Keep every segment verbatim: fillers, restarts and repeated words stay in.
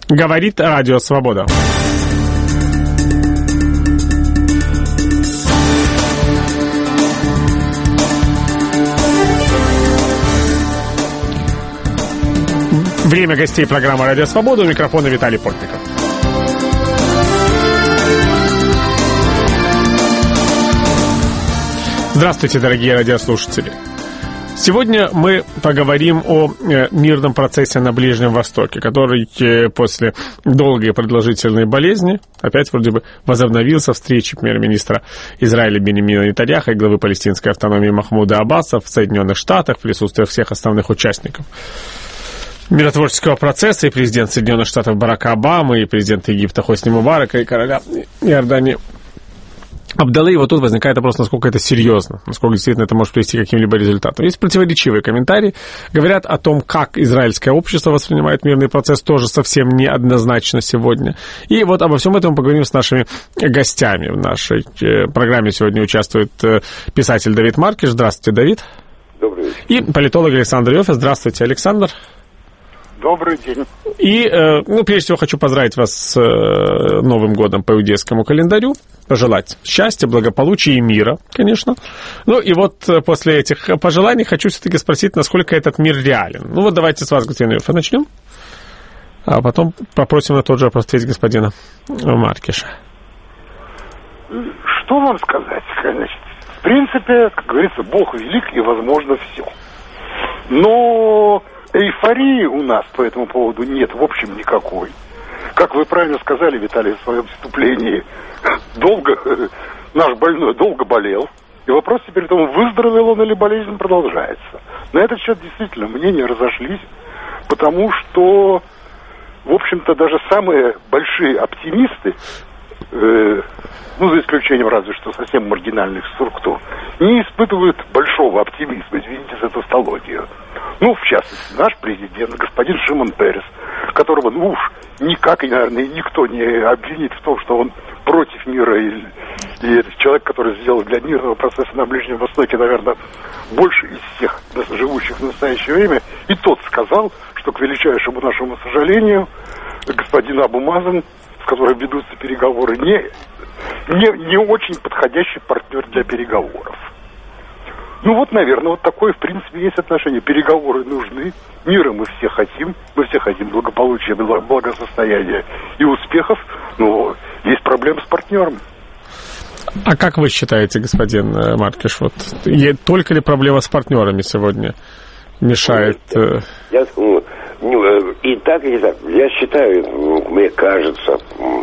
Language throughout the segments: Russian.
Говорит Радио Свобода. Время гостей программы «Радио Свобода». У микрофона Виталий Портников. Здравствуйте, дорогие радиослушатели. Сегодня мы поговорим о мирном процессе на Ближнем Востоке, который после долгой и продолжительной болезни опять вроде бы возобновился. Встречи премьер-министра Израиля Биньямина Нетаньяху и главы палестинской автономии Махмуда Аббаса в Соединенных Штатах в присутствии всех основных участников миротворческого процесса, и президент Соединенных Штатов Барак Обама, и президент Египта Хосни Мубарака, и короля Иордании Абдаллы. И вот тут возникает вопрос, насколько это серьезно, насколько действительно это может привести к каким-либо результатам. Есть противоречивые комментарии, говорят о том, как израильское общество воспринимает мирный процесс, тоже совсем неоднозначно сегодня. И вот обо всем этом мы поговорим с нашими гостями. В нашей программе сегодня участвует писатель Давид Маркиш. Здравствуйте, Давид. Добрый вечер. И политолог Александр Йоффе. Здравствуйте, Александр. Добрый день. И, ну, прежде всего, хочу поздравить вас с Новым годом по иудейскому календарю, пожелать счастья, благополучия и мира, конечно. Ну, и вот после этих пожеланий хочу все-таки спросить, насколько этот мир реален. Ну, вот давайте с вас, господин Йоффе, начнем, а потом попросим на тот же вопрос ответить господина Маркиша. Что вам сказать? Значит, в принципе, как говорится, Бог велик и возможно все. Но эйфории у нас по этому поводу нет, в общем, никакой. Как вы правильно сказали, Виталий, в своем вступлении, долго, наш больной долго болел, и вопрос теперь в том, выздоровел он или болезнь продолжается. На этот счет действительно мнения разошлись, потому что, в общем-то, даже самые большие оптимисты, э, ну, за исключением разве что совсем маргинальных структур, не испытывают большого оптимизма, извините за тавтологию. Ну, в частности, наш президент, господин Шимон Перес, которого, ну уж никак, и, наверное, никто не обвинит в том, что он против мира, и, и этот человек, который сделал для мирного процесса на Ближнем Востоке, наверное, больше из всех живущих в настоящее время, и тот сказал, что, к величайшему нашему сожалению, господин Абу Мазен, с которым ведутся переговоры, не, не, не очень подходящий партнер для переговоров. Ну вот, наверное, вот такое, в принципе, есть отношение. Переговоры нужны, мира мы все хотим, мы все хотим благополучия, благосостояния и успехов, но есть проблемы с партнером. А как вы считаете, господин Маркиш, вот только ли проблема с партнерами сегодня мешает? Я, ну, и так, и так. Я считаю, мне кажется,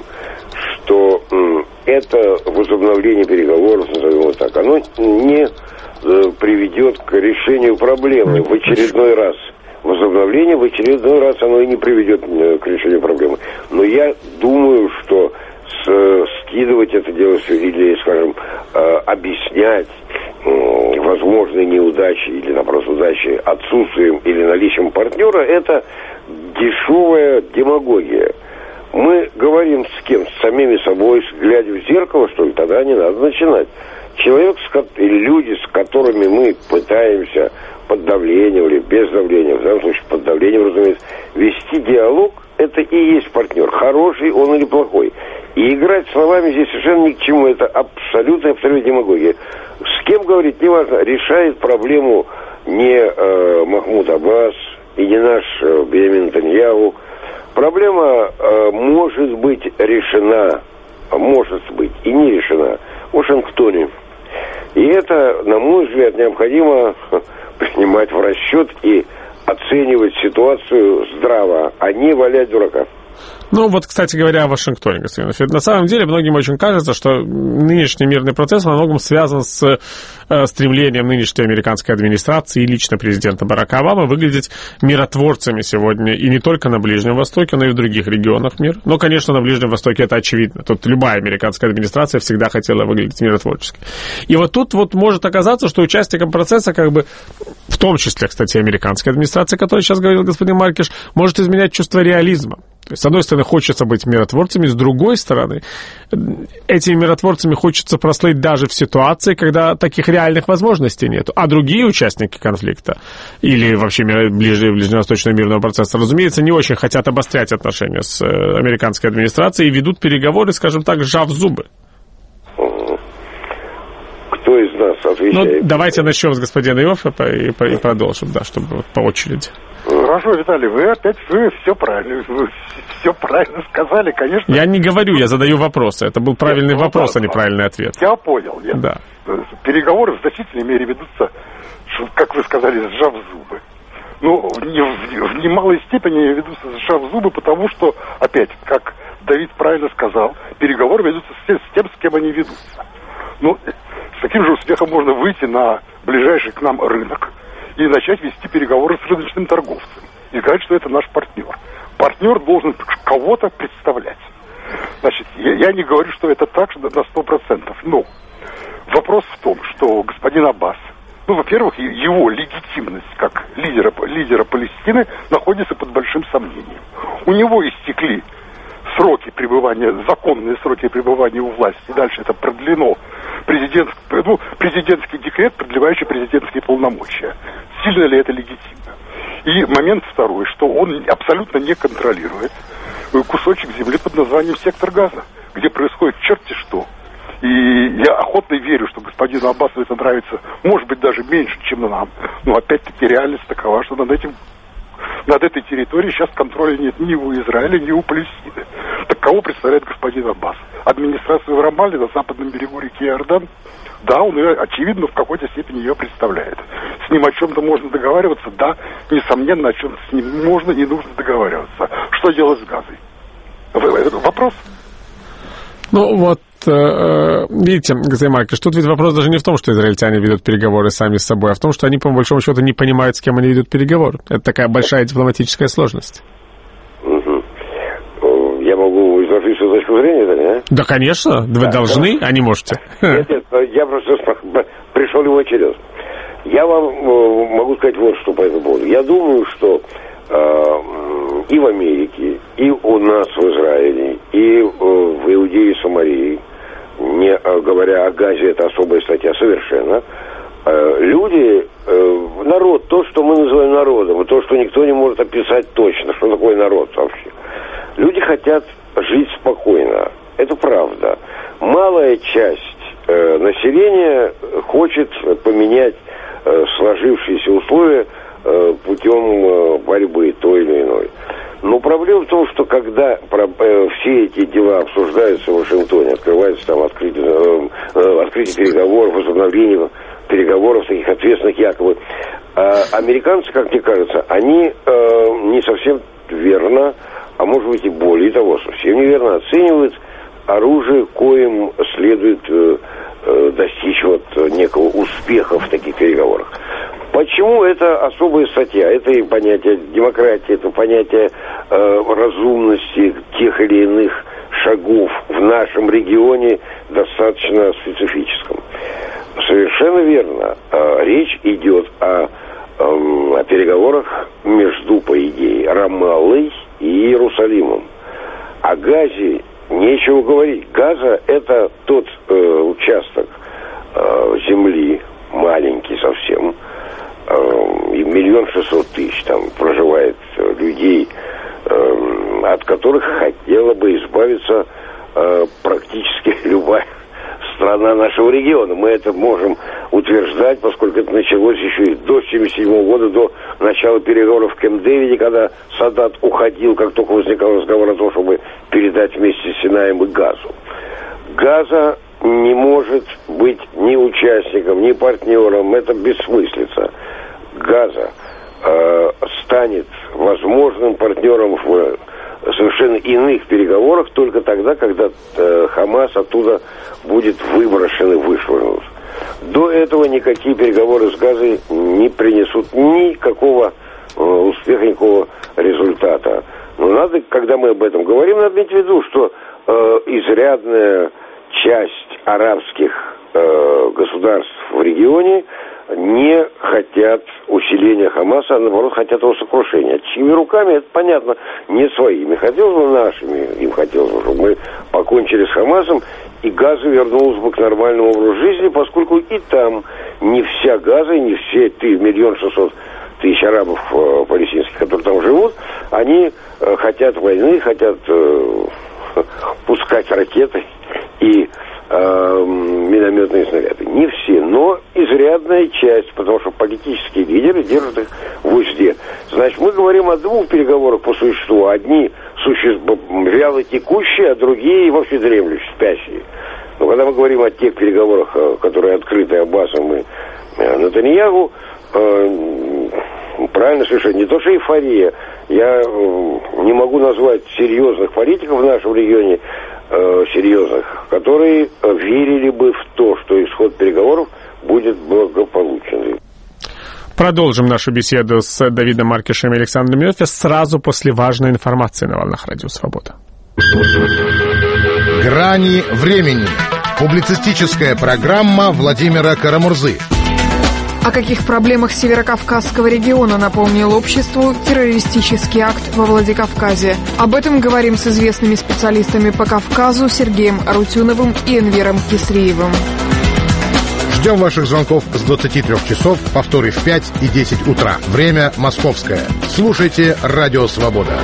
что это возобновление переговоров, назовем его так, оно не приведет к решению проблемы в очередной раз. Возобновление в очередной раз оно и не приведет к решению проблемы. Но я думаю, что с, скидывать это дело все или, скажем, объяснять возможные неудачи или, наоборот, удачи отсутствием или наличием партнера, это дешевая демагогия. Мы говорим с кем? С самими собой, глядя в зеркало, что ли? Тогда не надо начинать. Человек или люди, с которыми мы пытаемся под давлением или без давления, в данном случае под давлением, разумеется, вести диалог, это и есть партнер. Хороший он или плохой. И играть словами здесь совершенно ни к чему. Это абсолютная, абсолютная демагогия. С кем говорить, неважно, решает проблему не э, Махмуд Аббас и не наш э, Биньямин Нетаньяху. Проблема э, может быть решена, может быть и не решена в Вашингтоне. И это, на мой взгляд, необходимо принимать в расчет и оценивать ситуацию здраво, а не валять дурака. Ну, вот, кстати говоря, о Вашингтоне, господин Федор. На самом деле, многим очень кажется, что нынешний мирный процесс во многом связан с э, стремлением нынешней американской администрации и лично президента Барака Обамы выглядеть миротворцами сегодня. И не только на Ближнем Востоке, но и в других регионах мира. Но, конечно, на Ближнем Востоке это очевидно. Тут любая американская администрация всегда хотела выглядеть миротворчески. И вот тут вот может оказаться, что участником процесса, как бы, в том числе, кстати, американской администрации, о которой сейчас говорил господин Маркиш, может изменять чувство реализма. То есть, с одной стороны, хочется быть миротворцами, с другой стороны, этими миротворцами хочется прослыть даже в ситуации, когда таких реальных возможностей нет. А другие участники конфликта или вообще ближе ближневосточного мирного процесса, разумеется, не очень хотят обострять отношения с американской администрацией и ведут переговоры, скажем так, сжав зубы. Кто из нас отвечает? Ну, давайте начнем с господина Иоффе и, и продолжим, да, чтобы по очереди. Хорошо, Виталий, вы опять вы все правильно, вы все правильно сказали, конечно. Я не говорю, я задаю вопросы. Это был правильный нет, вопрос, да, а не правильный ответ. Я понял. Я, да. Переговоры в значительной мере ведутся, как вы сказали, сжав зубы. Ну, в, в, в немалой степени ведутся сжав зубы, потому что, опять, как Давид правильно сказал, переговоры ведутся с тем, с, тем, с кем они ведутся. Ну, с таким же успехом можно выйти на ближайший к нам рынок и начать вести переговоры с рыночным торговцем. И сказать, что это наш партнер. Партнер должен кого-то представлять. Значит, я, я не говорю, что это так на сто процентов. Но вопрос в том, что господин Аббас, ну, во-первых, его легитимность как лидера, лидера Палестины находится под большим сомнением. У него истекли сроки пребывания, законные сроки пребывания у власти. И дальше это продлено. Президент, ну, президентский декрет, продлевающий президентские полномочия. Сильно ли это легитимно? И момент второй, что он абсолютно не контролирует кусочек земли под названием сектор Газа, где происходит черти что. И я охотно верю, что господину Аббасу это нравится, может быть, даже меньше, чем нам. Но опять-таки реальность такова, что над этим над этой территорией сейчас контроля нет ни у Израиля, ни у Палестины. Так кого представляет господин Аббас? Администрацию в Рамалле на западном берегу реки Иордан? Да, он ее, очевидно, в какой-то степени ее представляет. С ним о чем-то можно договариваться? Да, несомненно, о чем-то с ним можно и нужно договариваться. Что делать с Газой? Вопрос? Ну вот, видите, господин Маркович, тут ведь вопрос даже не в том, что израильтяне ведут переговоры сами с собой, а в том, что они, по большому счету, не понимают, с кем они ведут переговоры. Это такая большая дипломатическая сложность. Угу. Я могу изложить свою точку зрения, да, не? Да, конечно, вы да, должны, да. А не можете. Нет, нет, я просто пришел его черед. Я вам могу сказать вот что по этому поводу. Я думаю, что и в Америке, и у нас в Израиле, и в Иудее и Самарии, не говоря о Газе, это особая статья совершенно, люди, народ, то, что мы называем народом, и то, что никто не может описать точно, что такое народ вообще. Люди хотят жить спокойно, это правда. Малая часть населения хочет поменять сложившиеся условия путем борьбы той или иной. Но проблема в том, что когда все эти дела обсуждаются в Вашингтоне, открывается там открытие, открытие переговоров, возобновление переговоров таких ответственных якобы, американцы, как мне кажется, они не совсем верно, а может быть и более того, совсем неверно оценивают оружие, коим следует достичь вот некого успеха в таких переговорах. Почему это особая статья? Это и понятие демократии, это понятие э, разумности тех или иных шагов в нашем регионе достаточно специфическом. Совершенно верно. Э, речь идет о, э, о переговорах между, по идее, Рамаллой и Иерусалимом. О Газе нечего говорить. Газа – это тот э, участок э, земли, маленький совсем, и миллион шестьсот тысяч там проживает людей, э, от которых хотела бы избавиться э, практически любая страна нашего региона. Мы это можем утверждать, поскольку это началось еще и до семьдесят седьмого года, до начала переговоров в Кэмп-Дэвиде, когда Саддат уходил, как только возникал разговор о том, чтобы передать вместе с Синаем и Газу. Газа не может быть ни участником, ни партнером, это бессмыслица. Газа э, станет возможным партнером в совершенно иных переговорах только тогда, когда э, Хамас оттуда будет выброшен и вышвырнут. До этого никакие переговоры с Газой не принесут никакого э, успеха, никакого результата. Но надо, когда мы об этом говорим, надо иметь в виду, что э, изрядная часть арабских э, государств в регионе не хотят усиления Хамаса, а наоборот хотят его сокрушения. Чьими руками, это понятно, не своими. Хотелось бы нашими, им хотелось бы, чтобы мы покончили с Хамасом, и Газа вернулась бы к нормальному образу жизни, поскольку и там не вся Газа, и не все миллион шестьсот тысяч арабов э, палестинских, которые там живут, они э, хотят войны, хотят э, пускать ракеты и э, минометные снаряды. Не все, но изрядная часть, потому что политические лидеры держат их в узде. Значит, мы говорим о двух переговорах по существу. Одни суще... вяло текущие, а другие вообще дремлющие, спящие. Но когда мы говорим о тех переговорах, которые открыты Аббасом и Нетаньяху, э, правильно совершенно, не то что эйфория. Я э, не могу назвать серьезных политиков в нашем регионе, э, серьезных, которые верили бы в то, что исход переговоров будет благополучен. Продолжим нашу беседу с Давидом Маркишем и Александром Йоффе сразу после важной информации на волнах Радио Свобода. Грани времени. Публицистическая программа Владимира Карамурзы. О каких проблемах Северокавказского региона напомнил обществу террористический акт во Владикавказе. Об этом говорим с известными специалистами по Кавказу Сергеем Арутюновым и Энвером Кисриевым. Ждем ваших звонков с двадцати трёх часов, повторы в пять и десять утра. Время московское. Слушайте Радио Свобода.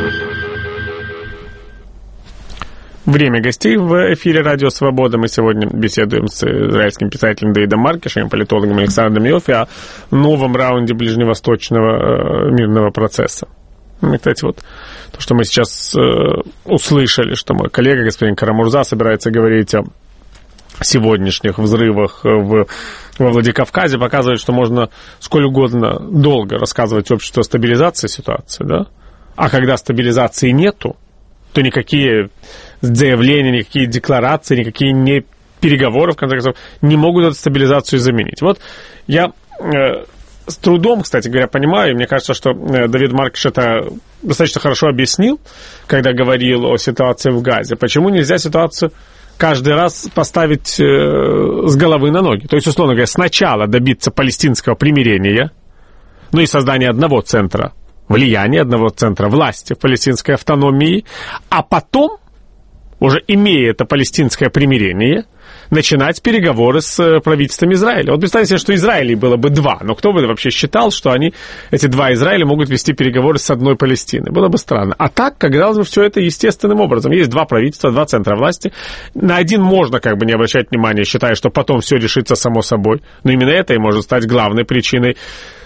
Время гостей в эфире Радио Свобода. Мы сегодня беседуем с израильским писателем Давидом Маркишем, политологом Александром Йоффе о новом раунде ближневосточного мирного процесса. И, кстати, вот то, что мы сейчас э, услышали, что мой коллега, господин Карамурза, собирается говорить о сегодняшних взрывах в, во Владикавказе, показывает, что можно сколь угодно долго рассказывать обществу о стабилизации ситуации, да? А когда стабилизации нету, то никакие заявления, никакие декларации, никакие не переговоры, в конце концов, не могут эту стабилизацию заменить. Вот я э, с трудом, кстати говоря, понимаю, и мне кажется, что э, Давид Маркиш это достаточно хорошо объяснил, когда говорил о ситуации в Газе. Почему нельзя ситуацию каждый раз поставить э, с головы на ноги? То есть, условно говоря, сначала добиться палестинского примирения, ну и создания одного центра влияния, одного центра власти в палестинской автономии, а потом, уже имея это палестинское примирение, начинать переговоры с правительством Израиля. Вот представьте себе, что Израилей было бы два, но кто бы вообще считал, что они, эти два Израиля, могут вести переговоры с одной Палестиной? Было бы странно. А так, казалось бы, все это естественным образом. Есть два правительства, два центра власти. На один можно как бы не обращать внимания, считая, что потом все решится само собой. Но именно это и может стать главной причиной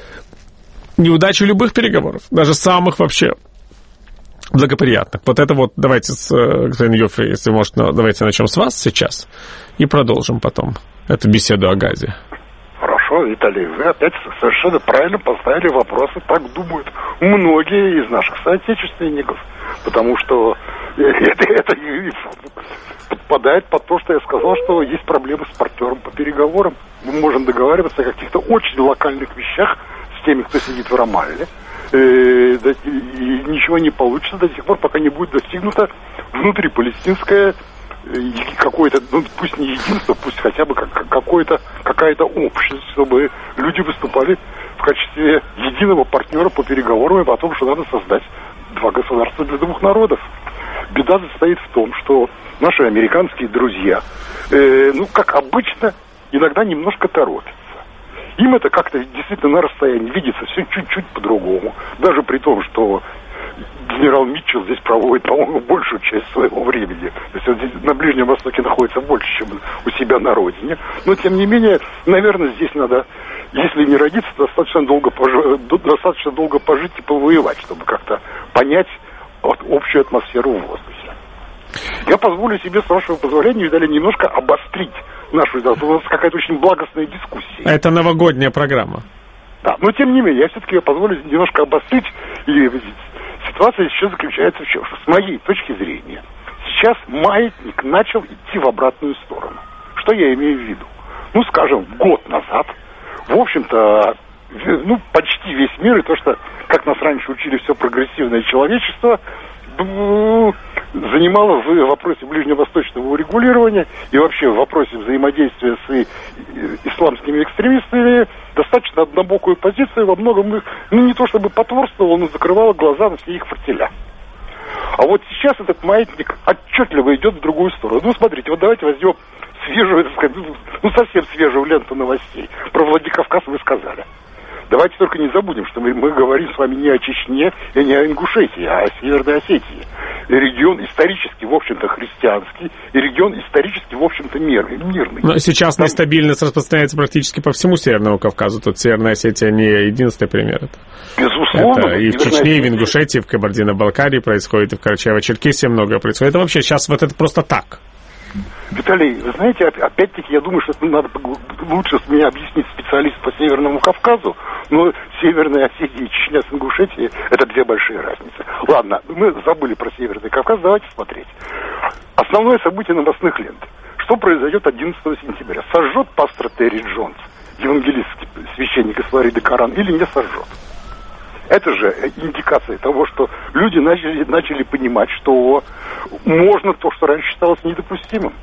неудачи любых переговоров, даже самых вообще благоприятных. Вот это вот, давайте, с господином Йоффе, если можно, давайте начнем с вас сейчас и продолжим потом эту беседу о Газе. Хорошо, Виталий, вы опять совершенно правильно поставили вопросы, так думают многие из наших соотечественников, потому что это, это подпадает под то, что я сказал, что есть проблемы с партнером по переговорам. Мы можем договариваться о каких-то очень локальных вещах с теми, кто сидит в Рамалле, и ничего не получится до тех пор, пока не будет достигнуто внутрипалестинское какое-то, ну пусть не единство, пусть хотя бы какое-то, какая-то общность, чтобы люди выступали в качестве единого партнера по переговорам и о том, что надо создать два государства для двух народов. Беда состоит в том, что наши американские друзья, э, ну, как обычно, иногда немножко торопятся. Им это как-то действительно на расстоянии видится все чуть-чуть по-другому. Даже при том, что генерал Митчелл здесь проводит, по-моему, большую часть своего времени. То есть он здесь на Ближнем Востоке находится больше, чем у себя на родине. Но, тем не менее, наверное, здесь надо, если не родиться, достаточно долго, пожи... достаточно долго пожить и повоевать, чтобы как-то понять общую атмосферу в воздухе. Я позволю себе, с вашего позволения, Виталий, немножко обострить нашу, у нас какая-то очень благостная дискуссия. Это новогодняя программа. Да, но тем не менее, я все-таки позволю немножко обострить. И ситуация сейчас заключается в чем? Что с моей точки зрения, сейчас маятник начал идти в обратную сторону. Что я имею в виду? Ну, скажем, год назад, в общем-то, ну, почти весь мир, и то, что, как нас раньше учили, все прогрессивное человечество, занимала в вопросе ближневосточного урегулирования и вообще в вопросе взаимодействия с исламскими экстремистами достаточно однобокую позицию, во многом их, ну не то чтобы потворствовала, но закрывала глаза на все их фортеля. А вот сейчас этот маятник отчетливо идет в другую сторону. Ну, смотрите, вот давайте возьмем свежую, так сказать, ну, совсем свежую ленту новостей. Про Владикавказ вы сказали. Давайте только не забудем, что мы, мы говорим с вами не о Чечне и не о Ингушетии, а о Северной Осетии. И регион исторически, в общем-то, христианский, и регион исторически, в общем-то, мирный. мирный. Но сейчас Там... нестабильность распространяется практически по всему Северному Кавказу. Тут Северная Осетия не единственный пример. Это, Безусловно. это и в Чечне, знаете, и в Ингушетии, и в Кабардино-Балкарии происходит, и в Карачаево-Черкесии многое происходит. Это вообще сейчас вот это просто так. Виталий, вы знаете, опять-таки, я думаю, что надо лучше с меня объяснить специалист по Северному Кавказу, но Северная Осетия и Чечня с Ингушетией – это две большие разницы. Ладно, мы забыли про Северный Кавказ, давайте смотреть. Основное событие новостных лент. Что произойдет одиннадцатого сентября? Сожжет пастор Терри Джонс, евангелистский священник из Флориды, Коран, или не сожжет? Это же индикация того, что люди начали, начали понимать, что можно то, что раньше считалось недопустимым.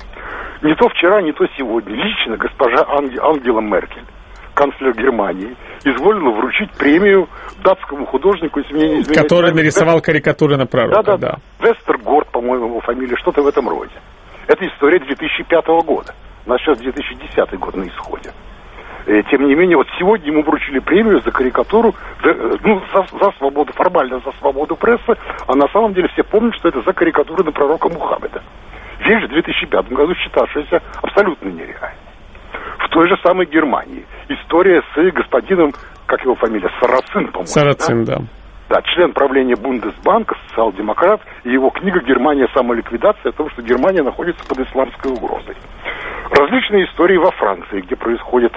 Не то вчера, не то сегодня. Лично госпожа Анг... Ангела Меркель, канцлер Германии, изволила вручить премию датскому художнику, если мне не изменяет, который нарисовал карикатуры на пророка. Да, да, да. Вестергорд, по-моему, его фамилия, что-то в этом роде. Это история две тысячи пятого года. У нас сейчас две тысячи десятый год на исходе. Тем не менее, вот сегодня ему вручили премию за карикатуру, за, ну, за, за свободу, формально за свободу прессы, а на самом деле все помнят, что это за карикатуры на пророка Мухаммеда. Вещь в две тысячи пятом году считавшаяся абсолютно нереальной. В той же самой Германии история с господином, как его фамилия, Сарацин, по-моему. Сарацин, да? да. Да, член правления Бундесбанка, социал-демократ, и его книга «Германия. Самоликвидация» о том, что Германия находится под исламской угрозой. Различные истории во Франции, где происходят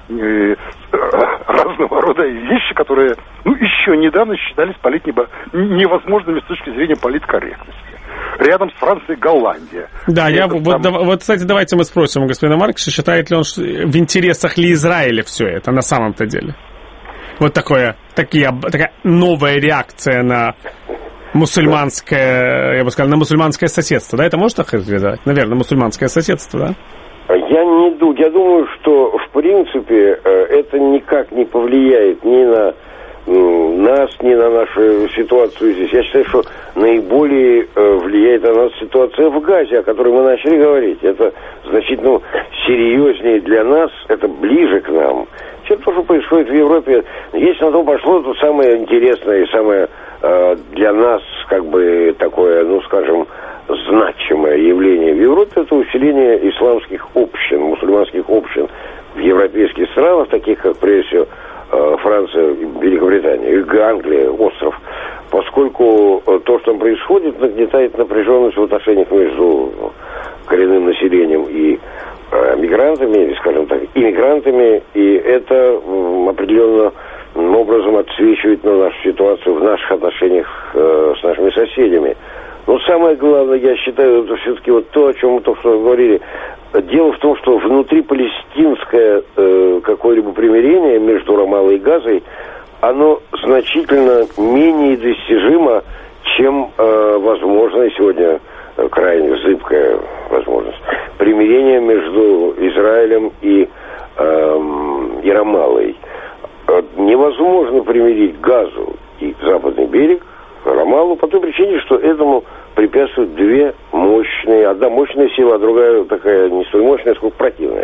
разного рода вещи, которые, ну, еще недавно считались политнебо... невозможными с точки зрения политкорректности. Рядом с Францией Голландия. Да, я, вот, там... да, вот, кстати, давайте мы спросим у господина Маркиша, считает ли он, что в интересах ли Израиля все это на самом-то деле? Вот такое, такие, такая новая реакция на мусульманское, я бы сказал, на мусульманское соседство, да? Это может так сказать? Наверное, мусульманское соседство, да? Я не думаю, я думаю, что в принципе это никак не повлияет ни на нас, ни на нашу ситуацию здесь. Я считаю, что наиболее влияет на нас ситуация в Газе, о которой мы начали говорить. Это значительно серьезнее для нас, это ближе к нам, чем то, что происходит в Европе. Если на то пошло, то самое интересное и самое для нас, как бы, такое, ну, скажем, значимое явление в Европе — это усиление исламских общин, мусульманских общин в европейских странах, таких как, прежде всего, Франция, Великобритания, и Англия, остров, поскольку то, что там происходит, нагнетает напряженность в отношениях между коренным населением и э, мигрантами, или, скажем так, иммигрантами, и это определенным образом отсвечивает на нашу ситуацию в наших отношениях э, с нашими соседями. Но самое главное, я считаю, это все-таки вот то, о чем мы только что говорили. Дело в том, что внутрипалестинское э, какое-либо примирение между Рамаллой и Газой, оно значительно менее достижимо, чем э, возможная сегодня э, крайне зыбкая возможность. Примирение между Израилем и, э, и Рамаллой. Э, невозможно примирить Газу и Западный берег, Рамаллу, по той причине, что этому препятствуют две мощные, одна мощная сила, а другая такая не столь мощная, сколько противная.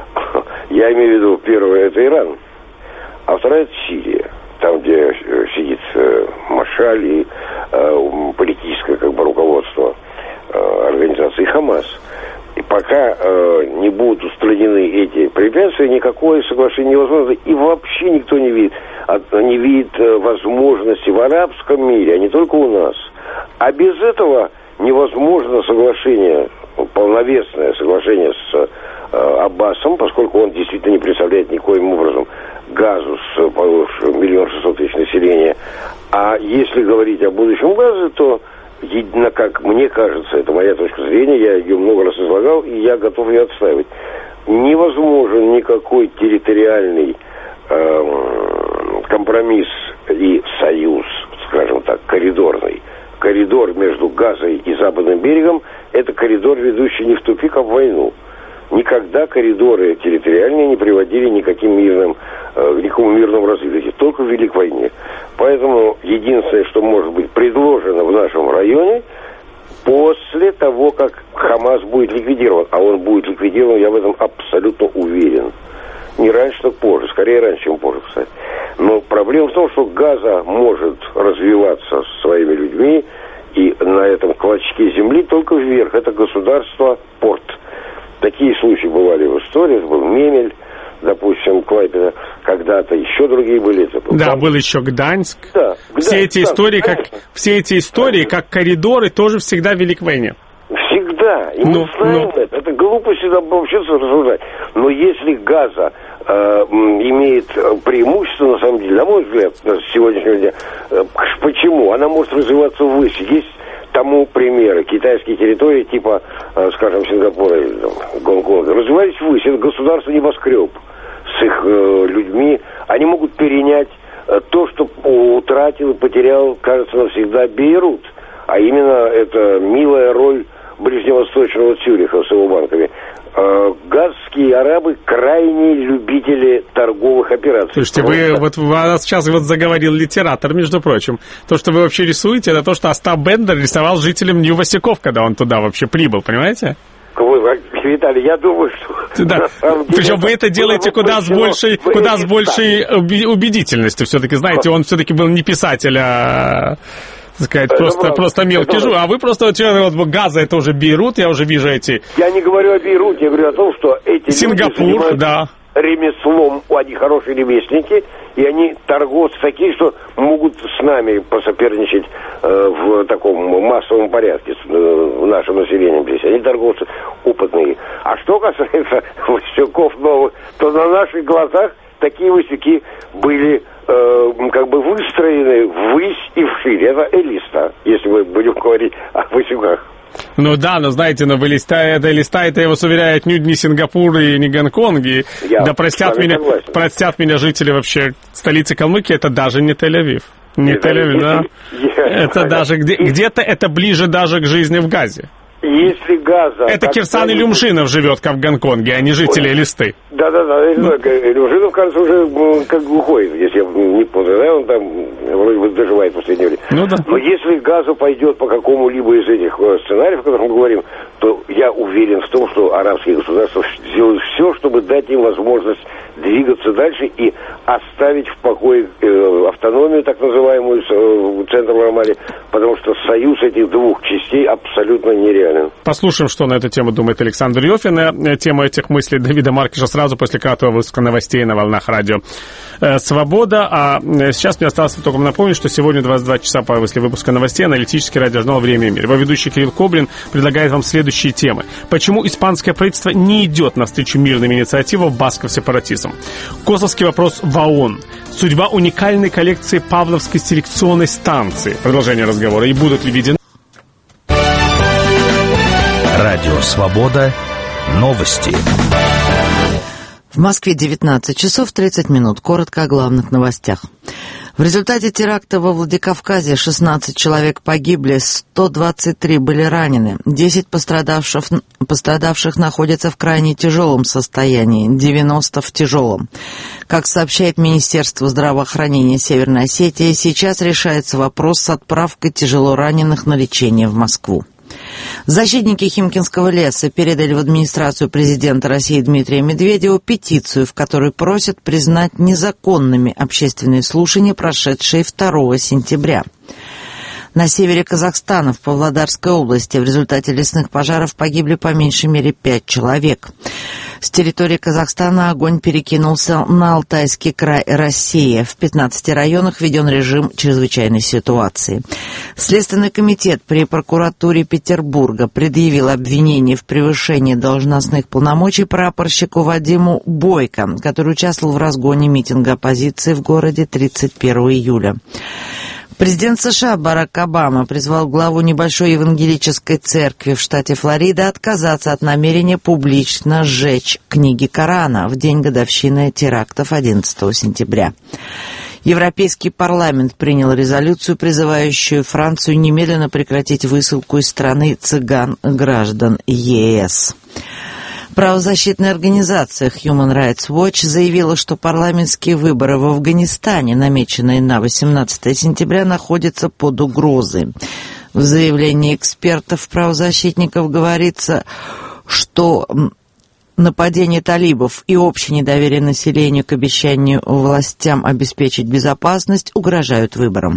Я имею в виду, первая — это Иран, а вторая — это Сирия, там, где сидит э, Машаль и э, политическое, как бы, руководство э, организации Хамас. И пока э, не будут устранены эти препятствия, никакое соглашение невозможно. И вообще никто не видит, от, не видит э, возможности в арабском мире, а не только у нас. А без этого невозможно соглашение, полновесное соглашение с э, Аббасом, поскольку он действительно не представляет никоим образом Газу с миллион шестьсот тысяч населения. А если говорить о будущем Газа, то, как мне кажется, это моя точка зрения, я ее много раз излагал, и я готов ее отстаивать. Невозможен никакой территориальный э, компромисс и союз, скажем так, коридорный коридор между Газой и Западным берегом – это коридор, ведущий не в тупик, а в войну. Никогда коридоры территориальные не приводили никаким мирным, э, никакому мирному развитию, только в Великой войне. Поэтому единственное, что может быть предложено в нашем районе, после того, как Хамас будет ликвидирован, а он будет ликвидирован, я в этом абсолютно уверен. Не раньше, так позже, скорее раньше, чем позже, кстати. Но проблема в том, что Газа может развиваться своими людьми, и на этом клочке земли только вверх. Это государство-порт. Такие случаи бывали в истории. Это был Мемель, допустим, Клайпеда. Когда-то еще другие были. Это был да, там... был еще Гданьск. Да, Гданьск. Все эти да, истории, да, как, все эти истории, как коридоры, тоже всегда в Великой войне. Всегда. И ну, мы знаем ну... это. Это глупо всегда вообще-то рассуждать. Но если Газа э, имеет преимущество, на самом деле, на мой взгляд, с сегодняшнего дня, э, почему? Она может развиваться ввысь. Есть тому примеры. Китайские территории, типа, э, скажем, Сингапура или там, Гонконга, развивались ввысь. Это государство-небоскреб с их э, людьми. Они могут перенять э, то, что утратил и потерял, кажется, навсегда Бейрут. А именно это милая роль ближневосточного Цюриха с его банками. Э, газские арабы крайние любители торговых операций. Слушайте, Просто... вы вот вас сейчас вот заговорил литератор, между прочим. То, что вы вообще рисуете, это то, что Остап Бендер рисовал жителям Нью-Васяков, когда он туда вообще прибыл, понимаете? Вы, Виталий, я думаю, что... Да. Причем вы это делаете куда с большей, куда с большей убедительностью. Все-таки, знаете, он все-таки был не писатель, а... сказать, просто, это просто мелкий жук. А вы просто, вот, вот Газа, это уже Бейрут, я уже вижу эти... Я не говорю о Бейруте, я говорю о том, что эти Сингапур, люди занимаются да. ремеслом, они хорошие ремесленники, и они торговцы такие, что могут с нами посоперничать э, в таком массовом порядке с э, нашим населением здесь. Они торговцы опытные. А что касается Васюков новых, то на наших глазах такие Васюки были э, как бы выстроены ввысь и вширь. Это элиста, если мы будем говорить о Васюках. Ну да, но знаете, но вы листаете, листаете, я вас уверяю, отнюдь не Сингапур и не Гонконг. И я да простят меня, простят меня жители вообще столицы Калмыкии, это даже не Тель-Авив. Не Тель-Авив, да. Это даже где, где-то это ближе даже к жизни в Газе. Если Газа... Это Кирсан Илюмшинов живет, как в Гонконге, а не жители Элисты. Да-да-да, Илюмшинов, кажется, уже как глухой, если я не помню, да, он там вроде бы доживает в последнее время. Ну да. Но если Газа пойдет по какому-либо из этих сценариев, о которых мы говорим, то я уверен в том, что арабские государства сделают все, чтобы дать им возможность двигаться дальше и оставить в покое э, автономию, так называемую, в центре Рамали, потому что союз этих двух частей абсолютно нереален. Послушаем, что на эту тему думает Александр Йоффин. Тему этих мыслей Давида Маркиша сразу после краткого выпуска новостей на волнах радио «Свобода». А сейчас мне осталось только напомнить, что сегодня двадцать два часа после выпуска новостей аналитический радиожурнал «Время и мир». Его ведущий Кирилл Коблин предлагает вам следующие темы. Почему испанское правительство не идет навстречу мирным инициативам басков-сепаратизм? Косовский вопрос в ООН. Судьба уникальной коллекции Павловской селекционной станции. Продолжение разговора. И будут ли введены... Радио «Свобода». Новости. В Москве девятнадцать часов тридцать минут. Коротко о главных новостях. В результате теракта во Владикавказе шестнадцать человек погибли, сто двадцать три были ранены. десять пострадавших, пострадавших находятся в крайне тяжелом состоянии, девяносто в тяжелом. Как сообщает Министерство здравоохранения Северной Осетии, сейчас решается вопрос с отправкой тяжело раненых на лечение в Москву. Защитники Химкинского леса передали в администрацию президента России Дмитрия Медведева петицию, в которой просят признать незаконными общественные слушания, прошедшие второго сентября. На севере Казахстана, в Павлодарской области, в результате лесных пожаров погибли по меньшей мере пять человек. С территории Казахстана огонь перекинулся на Алтайский край России. В пятнадцати районах введен режим чрезвычайной ситуации. Следственный комитет при прокуратуре Петербурга предъявил обвинение в превышении должностных полномочий прапорщику Вадиму Бойко, который участвовал в разгоне митинга оппозиции в городе тридцать первого июля. Президент США Барак Обама призвал главу небольшой евангелической церкви в штате Флорида отказаться от намерения публично сжечь книги Корана в день годовщины терактов одиннадцатого сентября. Европейский парламент принял резолюцию, призывающую Францию немедленно прекратить высылку из страны цыган-граждан ЕС. Правозащитная организация Human Rights Watch заявила, что парламентские выборы в Афганистане, намеченные на восемнадцатое сентября, находятся под угрозой. В заявлении экспертов-правозащитников говорится, что нападение талибов и общее недоверие населению к обещанию властям обеспечить безопасность угрожают выборам.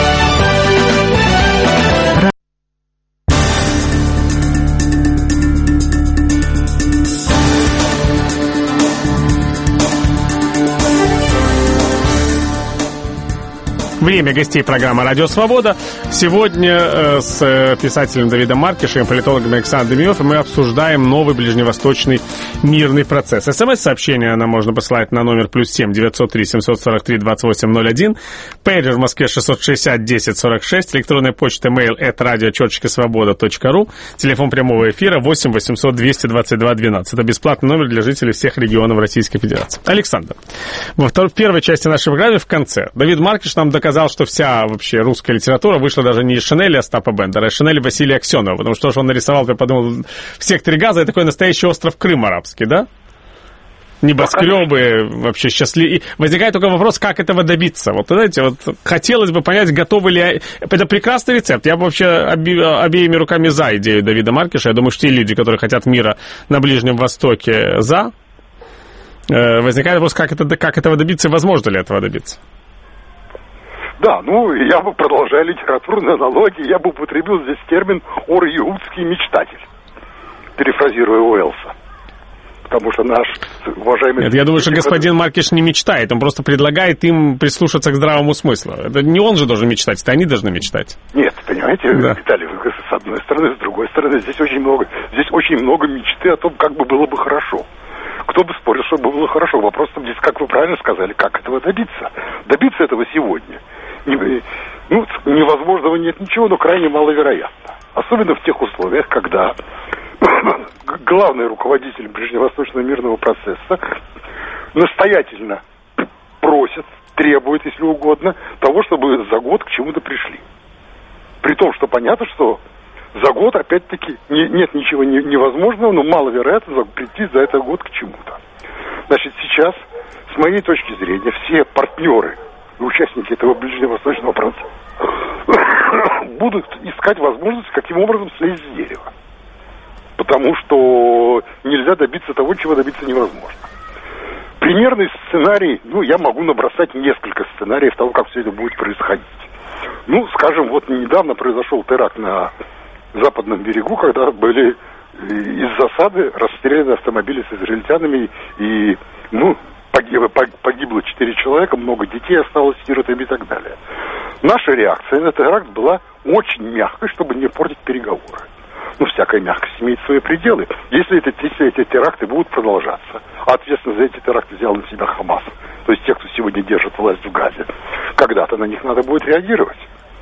Время гостей программы «Радио Свобода». Сегодня э, с э, писателем Давидом Маркишем и политологом Александром Демидовым мы обсуждаем новый ближневосточный мирный процесс. СМС-сообщение нам можно посылать на номер плюс семь девятьсот три семьсот сорок три двадцать восемь ноль один. Пейджер в Москве шестьсот шестьдесят десять сорок шесть. Электронная почта mail at radio черточка свобода точка ру. Телефон прямого эфира восемь восемьсот двести двадцать два двенадцать. Это бесплатный номер для жителей всех регионов Российской Федерации. Александр, во второй, в первой части нашей программы в конце Давид Маркиш нам доказал, что вся вообще русская литература вышла даже не из Шинели Остапа Бендера, а из Шинели Василия Аксенова, потому что, что он нарисовал, я подумал, в секторе Газа это такой настоящий остров Крым арабский, да? Небоскребы, вообще счастливые. Возникает только вопрос, как этого добиться. Вот, знаете, вот хотелось бы понять, готовы ли... Это прекрасный рецепт. Я бы вообще оби... обеими руками за идею Давида Маркиша. Я думаю, что те люди, которые хотят мира на Ближнем Востоке, за. Возникает вопрос, как, это, как этого добиться и возможно ли этого добиться. Да, ну, я бы, продолжая литературные аналогии, я бы употребил здесь термин «ор-иудский мечтатель», перефразируя Уэллса. Потому что наш уважаемый... Нет, я думаю, что господин Маркиш не мечтает, он просто предлагает им прислушаться к здравому смыслу. Это не он же должен мечтать, это они должны мечтать. Нет, понимаете, да. Виталий, с одной стороны, с другой стороны, здесь очень много, здесь очень много мечты о том, как бы было бы хорошо. Кто бы спорил, что было хорошо. Вопрос там здесь, как вы правильно сказали, как этого добиться. Добиться этого сегодня. Не, ну, невозможного нет ничего, но крайне маловероятно. Особенно в тех условиях, когда главный руководитель Ближневосточного мирного процесса настоятельно просит, требует, если угодно, того, чтобы за год к чему-то пришли. При том, что понятно, что за год, опять-таки, не, нет ничего не, невозможного, но маловероятно прийти за этот год к чему-то. Значит, сейчас, с моей точки зрения, все партнеры и участники этого ближневосточного процесса будут искать возможность, каким образом слезть с дерева. Потому что нельзя добиться того, чего добиться невозможно. Примерный сценарий, ну, я могу набросать несколько сценариев того, как все это будет происходить. Ну, скажем, вот недавно произошел теракт на западном берегу, когда были из засады расстреляны автомобили с израильтянами, и, ну, погибло, погибло четыре человека, много детей осталось сиротами и так далее. Наша реакция на этот теракт была очень мягкой, чтобы не портить переговоры. Ну, всякая мягкость имеет свои пределы. Если, это, если эти теракты будут продолжаться, а ответственность за эти теракты взял на себя Хамас, то есть те, кто сегодня держит власть в Газе, когда-то на них надо будет реагировать.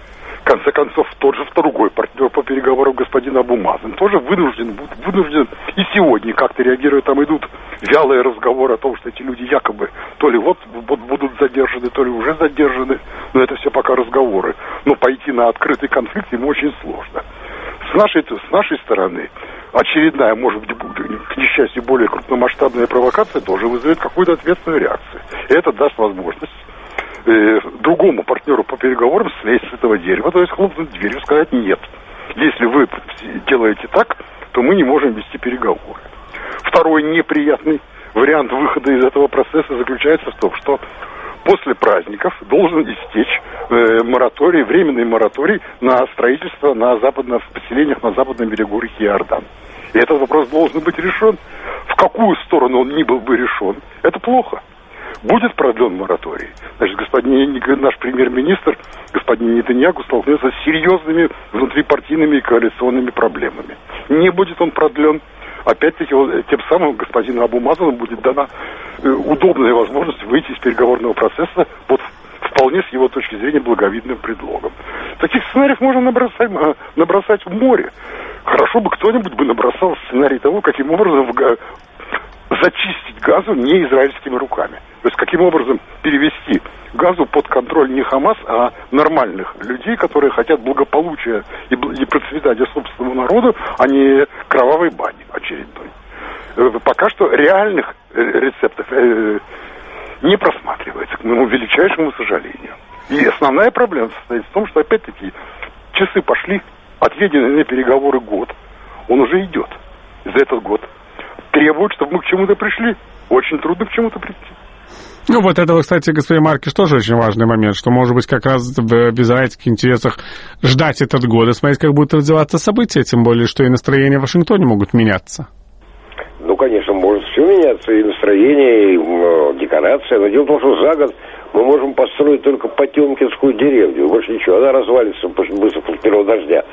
В конце концов, тот же другой партнер по переговорам господин Абу Мазен тоже вынужден, вынужден и сегодня как-то реагирует. Там идут вялые разговоры о том, что эти люди якобы то ли вот, вот будут задержаны, то ли уже задержаны. Но это все пока разговоры. Но пойти на открытый конфликт ему очень сложно. С нашей, с нашей стороны очередная, может быть, к несчастью, более крупномасштабная провокация тоже вызовет какую-то ответственную реакцию. И это даст возможность э, другому партнеру по переговорам слезть с этого дерева, то есть хлопнуть дверью и сказать нет. Если вы делаете так, то мы не можем вести переговоры. Второй неприятный вариант выхода из этого процесса заключается в том, что после праздников должен истечь э, мораторий, временный мораторий на строительство на западном, в поселениях на западном берегу реки Иордан. И этот вопрос должен быть решен. В какую сторону он ни был бы решен, это плохо. Будет продлен мораторий, значит, господин, наш премьер-министр, господин Нетаньяху, столкнется с серьезными внутрипартийными и коалиционными проблемами. Не будет он продлен. Опять-таки, тем самым господину Абу Мазану будет дана удобная возможность выйти из переговорного процесса под вполне с его точки зрения благовидным предлогом. Таких сценариев можно набросать, набросать в море. Хорошо бы кто-нибудь бы набросал сценарий того, каким образом в, зачистить Газу не израильскими руками. То есть каким образом перевести Газу под контроль не Хамас, а нормальных людей, которые хотят благополучия и, и процветания собственному народу, а не кровавой бани очередной. Пока что реальных рецептов не просматривается, к моему величайшему сожалению. И основная проблема состоит в том, что опять-таки часы пошли, отведенный на переговоры год, он уже идет за этот год. Требует, чтобы мы к чему-то пришли. Очень трудно к чему-то прийти. Ну, вот это, кстати, господин Маркиш, тоже очень важный момент, что, может быть, как раз в израильских интересах ждать этот год и смотреть, как будут развиваться события, тем более, что и настроения в Вашингтоне могут меняться. Ну, конечно, может все меняться, и настроение, и э, декорация, но дело в том, что за год мы можем построить только Потемкинскую деревню, больше ничего, она развалится быстро после первого дождя,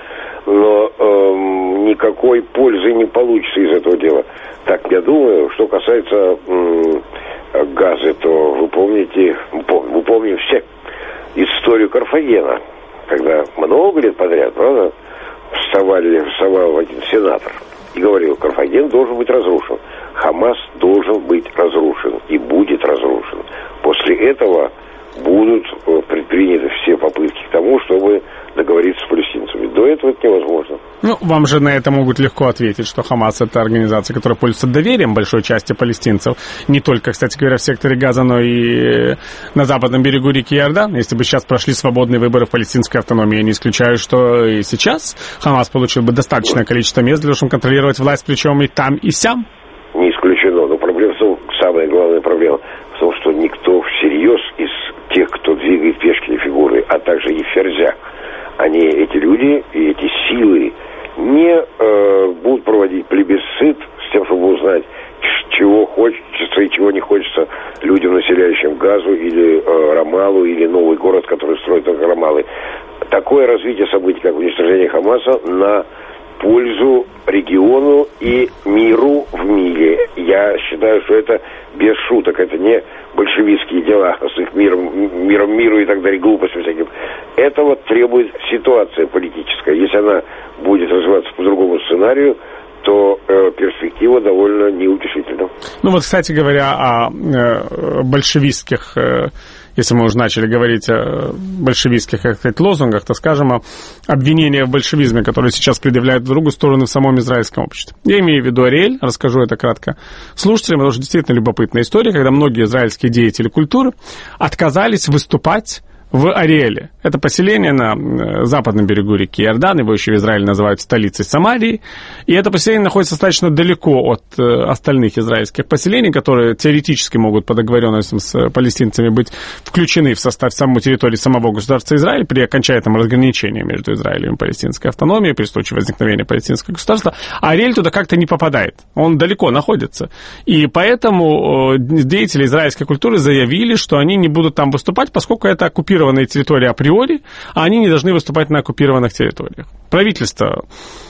но э, никакой пользы не получится из этого дела. Так, я думаю, что касается э, газа, то вы помните, вы помните все историю Карфагена, когда много лет подряд, правда, вставали, вставал один сенатор и говорил, Карфаген должен быть разрушен, Хамас должен быть разрушен и будет разрушен. После этого будут предприняты все попытки к тому, чтобы договориться с палестинцами. До этого это невозможно. Ну, вам же на это могут легко ответить, что Хамас — это организация, которая пользуется доверием большой части палестинцев. Не только, кстати говоря, в секторе Газа, но и на западном берегу реки Иордан. Если бы сейчас прошли свободные выборы в палестинской автономии, я не исключаю, что и сейчас Хамас получил бы достаточное количество мест для того, чтобы контролировать власть, причем и там, и сям. Не исключено. Но проблема в том, самая главная проблема в том, что никто всерьез из тех, кто двигает пешки фигуры, а также и Ферзя, они, эти люди и эти силы не э, будут проводить плебисцит с тем, чтобы узнать, чего хочется и чего не хочется людям, населяющим Газу или э, Рамалу, или новый город, который строит только Рамалы. Такое развитие событий, как уничтожение Хамаса, на пользу региону и миру в мире. Я считаю, что это без шуток, это не большевистские дела с их миром, миром миру и так далее, глупостью всяким. Этого требует ситуация политическая. Если она будет развиваться по другому сценарию, то э, перспектива довольно неутешительна. Ну вот, кстати говоря, о э, большевистских, э, если мы уже начали говорить о большевистских, как сказать, лозунгах, то скажем о обвинениях в большевизме, которые сейчас предъявляют в другую сторону в самом израильском обществе. Я имею в виду Ариэль, расскажу это кратко слушателям, потому что действительно любопытная история, когда многие израильские деятели культуры отказались выступать в Ариэле. Это поселение на западном берегу реки Иордан, его еще в Израиле называют столицей Самарии, и это поселение находится достаточно далеко от э, остальных израильских поселений, которые теоретически могут по договоренностям с палестинцами быть включены в состав самой территории самого государства Израиль при окончательном разграничении между Израилем и палестинской автономией, при случае возникновения палестинского государства, а Ариэль туда как-то не попадает, он далеко находится. И поэтому э, деятели израильской культуры заявили, что они не будут там выступать, поскольку это оккупированная территория априори, а они не должны выступать на оккупированных территориях. Правительство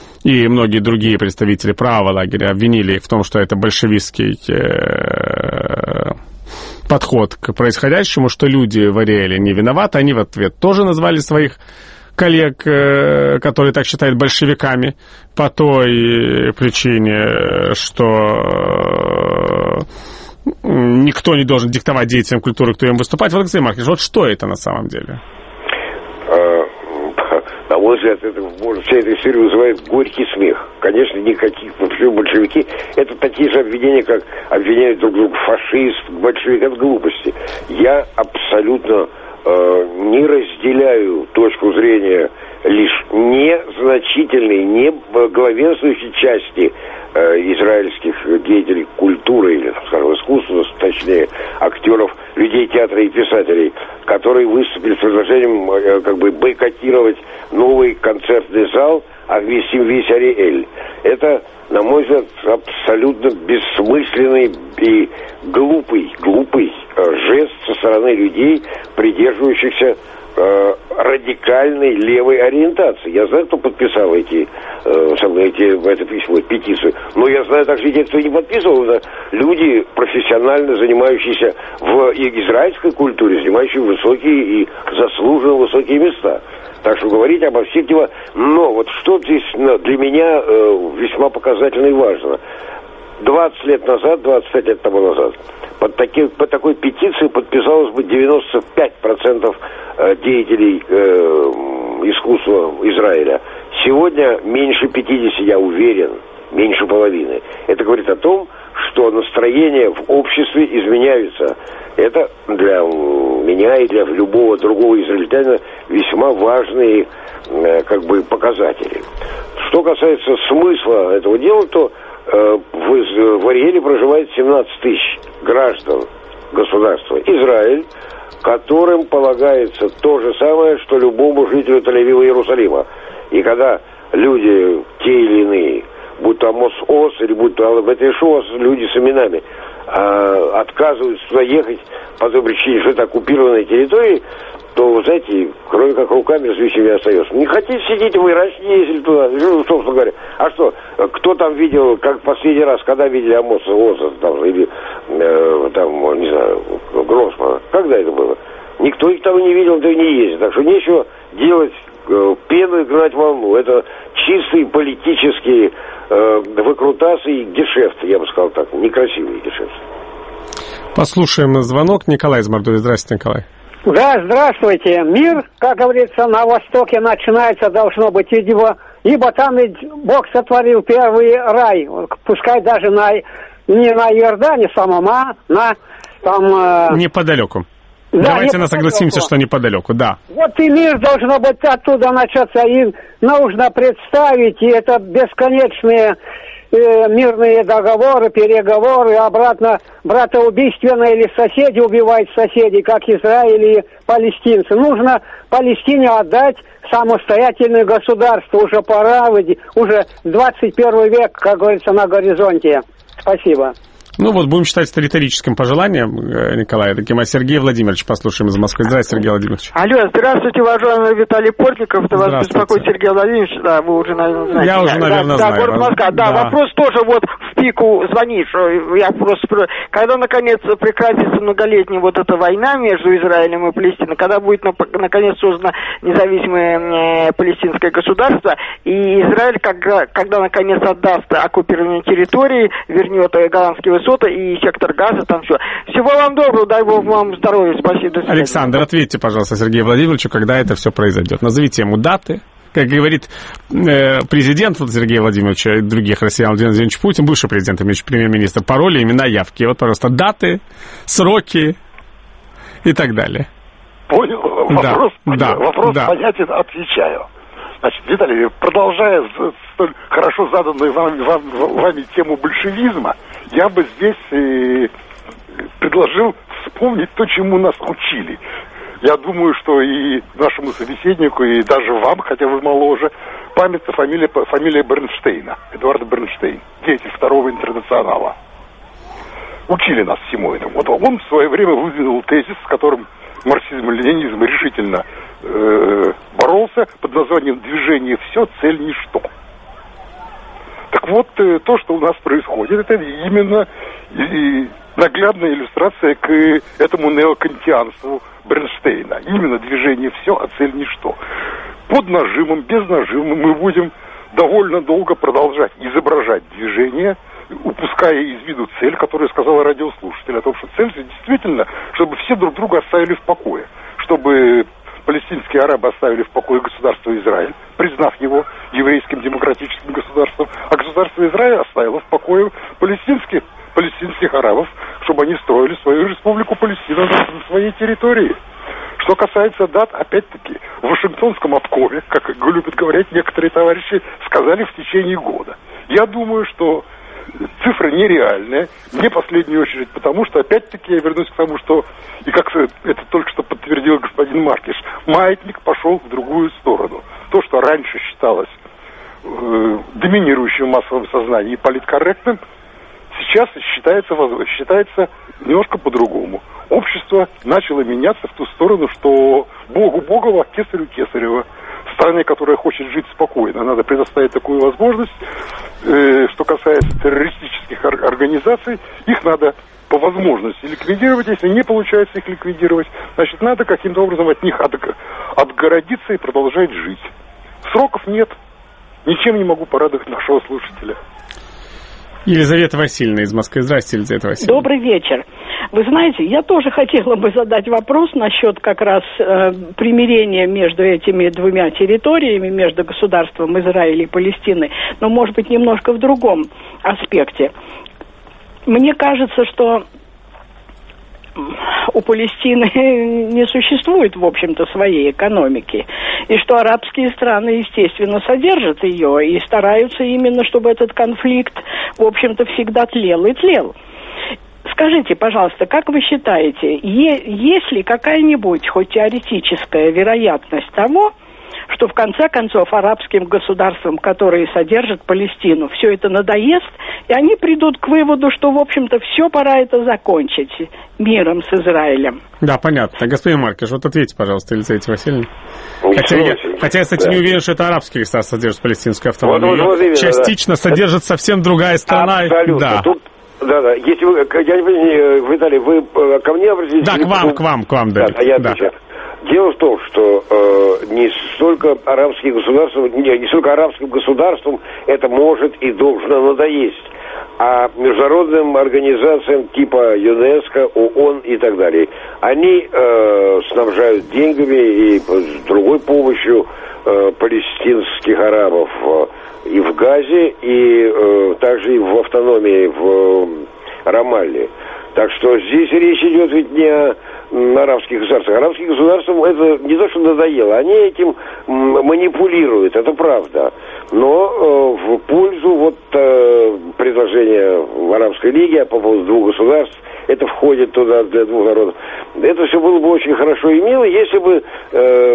и многие другие представители правого лагеря обвинили их в том, что это большевистский э, подход к происходящему, что люди в Ариэле не виноваты. Они в ответ тоже назвали своих коллег, э, которые так считают, большевиками, по той причине, что э, никто не должен диктовать деятелям культуры, кто им выступать. Вот, господин Маркиш, вот что это на самом деле? На мой взгляд, это, может, вся эта история вызывает горький смех. Конечно, никаких, почему большевики, это такие же обвинения, как обвиняют друг друга фашист, большевик, это глупости. Я абсолютно э, не разделяю точку зрения лишь незначительной, не главенствующей части э, израильских деятелей культуры или, скажем, искусства, точнее, актеров, людей театра и писателей, которые выступили с предложением э, как бы бойкотировать новый концертный зал, а весь весь Ариэль. Это, на мой взгляд, абсолютно бессмысленный и глупый, глупый э, жест со стороны людей, придерживающихся э, радикальной левой ориентации. Я знаю, кто подписал эти, э, самые, эти, это письмо, петицию, но я знаю также и те, кто не подписывал. Это люди, профессионально занимающиеся в израильской культуре, занимающие высокие и заслуженно высокие места. Так что говорить обо всех него. Но вот что здесь для меня э, весьма показательно и важно. двадцать лет назад, двадцать пять лет тому назад, под, таки, под такой петицией подписалось бы девяносто пять процентов деятелей э, искусства Израиля. Сегодня меньше пятидесяти, я уверен, меньше половины. Это говорит о том, что настроения в обществе изменяются. Это для меня и для любого другого израильтянина весьма важные э, как бы показатели. Что касается смысла этого дела, то э, в, в Ариэле проживает семнадцать тысяч граждан государства Израиль, которым полагается то же самое, что любому жителю Тель-Авива и Иерусалима. И когда люди, те или иные, будь то Амос Ос или будь то Алабет Ишуас, люди с именами, э, отказываются туда ехать по той причине, что это оккупированная территория, то, вы знаете, кроме как руками развести не остается. Не хотите, сидите, вы раньше не ездили туда, собственно говоря. А что, кто там видел, как последний раз, когда видели Амоса Оза, там, или, э, там, не знаю, Гроссмана? Когда это было? Никто их там не видел, да и не ездит. Так что нечего делать, э, пену и гнать волну. Это чистые политические э, выкрутасы и гешефты, я бы сказал так, некрасивые гешефты. Послушаем звонок. Николай из Мордовии. Здравствуйте, Николай. Да, здравствуйте. Мир, как говорится, на Востоке начинается, должно быть, ибо, ибо там ведь Бог сотворил первый рай, пускай даже на, не на Иордане самом, а на там... Э... Неподалеку. Да, Давайте неподалеку. согласимся, что неподалеку, да. Вот и мир должно быть оттуда начаться, и нужно представить, и это бесконечные... мирные договоры, переговоры, обратно братоубийственные или соседи убивают соседей, как Израиль и палестинцы. Нужно Палестине отдать самостоятельное государство. Уже пора, уже двадцать первый век, как говорится, на горизонте. Спасибо. Ну вот, будем считать это риторическим пожеланием, Николай, таким. А Сергей Владимирович послушаем из Москвы. Здравствуйте, Сергей Владимирович. Алло, здравствуйте, уважаемый Виталий Портников. Это вас беспокоит Сергей Владимирович. Да, вы уже, наверное, знаете. Я уже, наверное, да, знаю. Да, город Москва. Да, да, вопрос тоже вот в пику звонишь. Я просто... Когда, наконец, прекратится многолетняя вот эта война между Израилем и Палестиной, когда будет, наконец, создано независимое палестинское государство, и Израиль, когда, когда наконец, отдаст оккупированные территории, вернет голландские высоты, и сектор газа, там все. Всего вам доброго, дай Бог вам здоровья, спасибо. Александр, ответьте, пожалуйста, Сергею Владимировичу, когда это все произойдет. Назовите ему даты. Как говорит э, президент вот, Сергея Владимировича и других россиян, Владимир Владимирович Путин, бывший президент, премьер-министр, пароли, имена, явки. Вот, пожалуйста, даты, сроки и так далее. Понял? Вопрос, да, да, вопрос да. понятен, отвечаю. Значит, Виталий, продолжая столь хорошо заданную вами, вам, вами тему большевизма, я бы здесь э, предложил вспомнить то, чему нас учили. Я думаю, что и нашему собеседнику, и даже вам, хотя вы моложе, памятна фамилия, фамилия Бернштейна, Эдуарда Бернштейн, деятель второго интернационала. Учили нас всему этому. Вот он в свое время выдвинул тезис, с которым марксизм и ленинизм решительно э, боролся, под названием «Движение все, цель ничто». Так вот, э, то, что у нас происходит, это именно и, наглядная иллюстрация к этому неокантианству Бернштейна. Именно движение все, а цель ничто. Под нажимом, без нажима мы будем довольно долго продолжать изображать движение, упуская из виду цель, которую сказал радиослушатель, о том, что цель действительно, чтобы все друг друга оставили в покое, чтобы палестинские арабы оставили в покое государство Израиль, признав его еврейским демократическим государством, а государство Израиль оставило в покое палестинских, палестинских арабов, чтобы они строили свою республику Палестина на своей территории. Что касается дат, опять-таки, в Вашингтонском обкоме, как любят говорить некоторые товарищи, сказали в течение года. Я думаю, что цифра нереальная, не в последнюю очередь, потому что, опять-таки, я вернусь к тому, что, и как это только что подтвердил господин Маркиш, маятник пошел в другую сторону. То, что раньше считалось э, доминирующим в массовом сознании и политкорректным, сейчас считается, считается немножко по-другому. Общество начало меняться в ту сторону, что Богу Богова, кесарю Кесарева. Стране, которая хочет жить спокойно, надо предоставить такую возможность. Э, что касается террористических ор- организаций, их надо по возможности ликвидировать. Если не получается их ликвидировать, значит, надо каким-то образом от них от- отгородиться и продолжать жить. Сроков нет. Ничем не могу порадовать нашего слушателя. Елизавета Васильевна из Москвы. Здравствуйте, Елизавета Васильевна. Добрый вечер. Вы знаете, я тоже хотела бы задать вопрос насчет как раз э, примирения между этими двумя территориями, между государством Израиля и Палестины, но, может быть, немножко в другом аспекте. Мне кажется, что у Палестины не существует, в общем-то, своей экономики. И что арабские страны, естественно, содержат ее и стараются именно, чтобы этот конфликт, в общем-то, всегда тлел и тлел. Скажите, пожалуйста, как вы считаете, е- есть ли какая-нибудь, хоть теоретическая вероятность того, что в конце концов арабским государствам, которые содержат Палестину, все это надоест, и они придут к выводу, что, в общем-то, все, пора это закончить миром с Израилем? Да, понятно. Господин Маркиш, вот ответьте, пожалуйста, Елизавете Васильевне. Хотя я, хотя я, кстати, да. не уверен, что это арабские государства содержат палестинскую автономию. Вот, вот, вот, частично да. содержит совсем другая страна. Абсолютно. Да. Тут, да, да. Если вы, я не понимаю, Виталий, вы ко мне обратились? Да, к вам, к вам, к вам, да. Да, я отвечаю. Дело в том, что э, не столько арабские государства, не, не столько арабским государствам это может и должно надоесть, а международным организациям типа ЮНЕСКО, ООН и так далее. Они э, снабжают деньгами и другой помощью э, палестинских арабов э, и в Газе, и э, также и в автономии в э, Рамалле. Так что здесь речь идет ведь не о арабских государствах. Арабским государствам это не то, что надоело, они этим манипулируют, это правда. Но э, в пользу вот э, предложения в Арабской лиге по поводу двух государств, это входит туда для двух народов. Это все было бы очень хорошо и мило, если бы э,